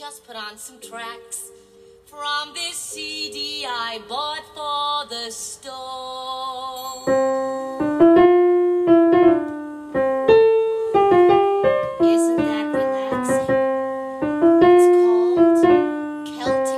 just put on some tracks from this CD I bought for the store. Isn't that relaxing? It's called Celtic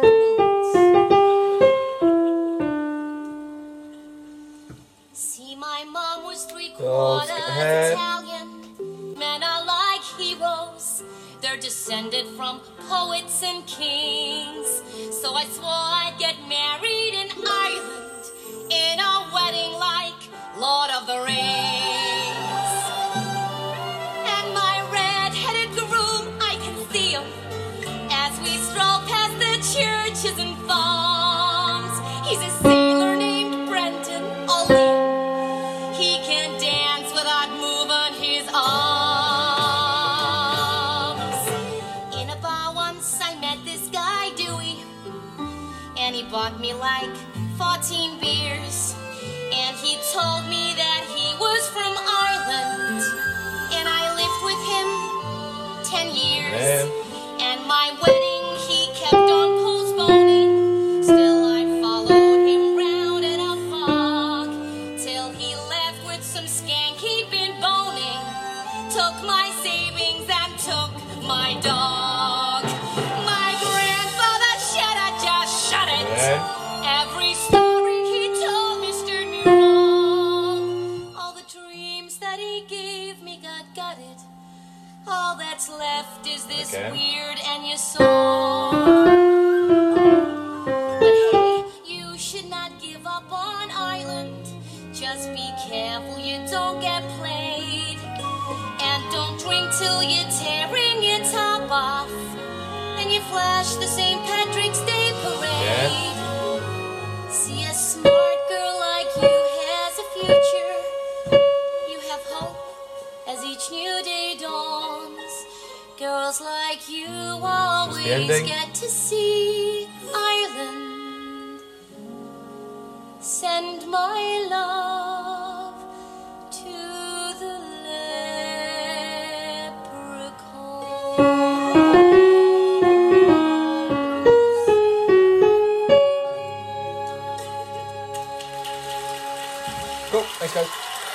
Moods. See, my mom was 3/4 Italian. Men are like heroes. They're descended from poets and kings. So I swore I'd get married in Ireland in a wedding like Lord of the Rings. And my red-headed groom, I can see him as we stroll past the churches and farms. He's a sailor named Brendan O'Leary. He can dance without moving his arms. And he bought me like 14 beers. And he told me that he was from Ireland. And I lived with him 10 years. And my wedding he kept on postponing. Still I followed him round in a fog till he left with some skank he'd been boning. Took my savings and took my dog. My grandfather should have just shut it. Every story he told me stirred me wrong. All the dreams that he gave me got gutted. All that's left is this weird Enya song. But hey, you should not give up on Ireland. Just be careful you don't get played. And don't drink till you're tearing your top off. And you flash the St. Patrick's Day parade. See, a smart girl like you has a future. You have hope as each new day dawns. Girls like you always get to see Ireland. Send my love.